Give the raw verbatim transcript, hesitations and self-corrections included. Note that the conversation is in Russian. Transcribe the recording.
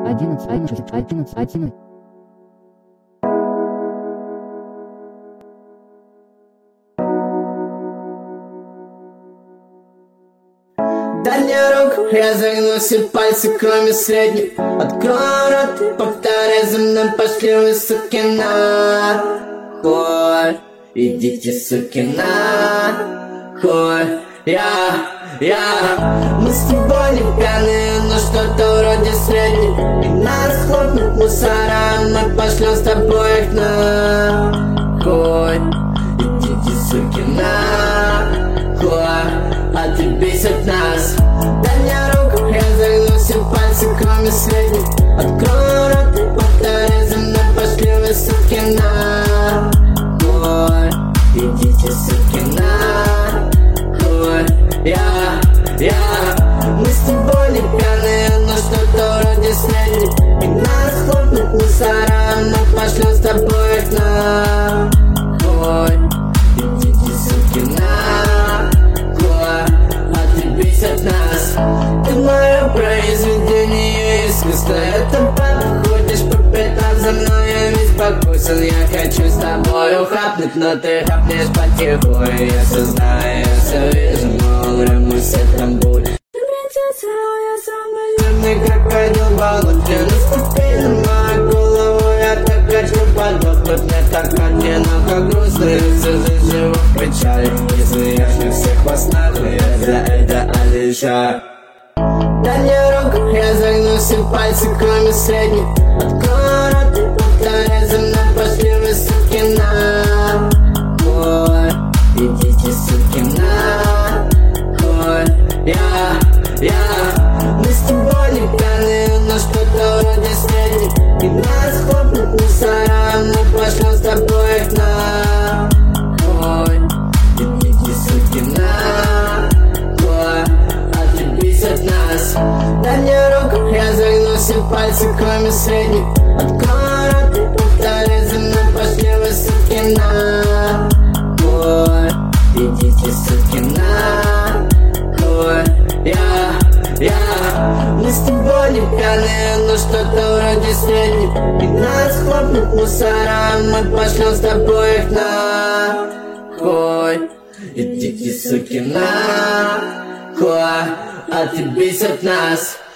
одиннадцать, одиннадцать, одиннадцать, одиннадцать. Дальняя рука, я загну все пальцы, кроме средних. Открой рот, повторяй за мной, пошли вы, суки, нахуй. Идите, суки, нахуй. Я, я, мы с тобой не пьяные, но что-то вроде средних. И нас хлопнут мусора, мы пошлем с тобой их нахуй. Идите, суки, нахуй. А ты бесит нас. Дальняя рука, я загну все пальцы, кроме средних. Открой рот и повторяй за мной, пошли вы, суки, нахуй. Идите, суки, нахуй. Я, я, мы с тобой не пьяные, но что-то вроде средних. И нас хлопнут мусора, мы пошлем с тобой их нахуй. Идите, суки, нахуй. От нас. Ты мое произведение искусства. Это подходишь по пятам за мной, я весь покусан. Я хочу с тобой ухапнуть, но ты хапнешь потиху. И я все знаю, я все вижу, но мы все там будем. Ты принцесса, я самый жирный крокодил болот. Ты наступи на мою голову, я так хочу подохнуть. Мне так одиноко, грустно, я всю жизнь живу в печали. Если я не всех вас нахуй, я за это Алиша. Дальняя рука, я загну все пальцы, кроме средних. Открой рот и повторяй за мной, пошли вы, суки, нахуй. Идите, суки, нахуй. Я, я, мы с тобой не пьяные, но что-то вроде средних. И нас хлопнут мусора, мы пошлем с тобой их нахуй. Идите, суки, нахуй. От нас. Дальняя рука, я загну все пальцы, кроме средних. Открой рот и повторяй за мной, пошли вы, суки, нахуй. Идите, суки, нахуй. Я, я, мы с тобой не пьяные, но что-то вроде средних. И нас хлопнут мусора, мы пошлем с тобой их нахуй. Идите, суки, нахуй. А ты бесит нас.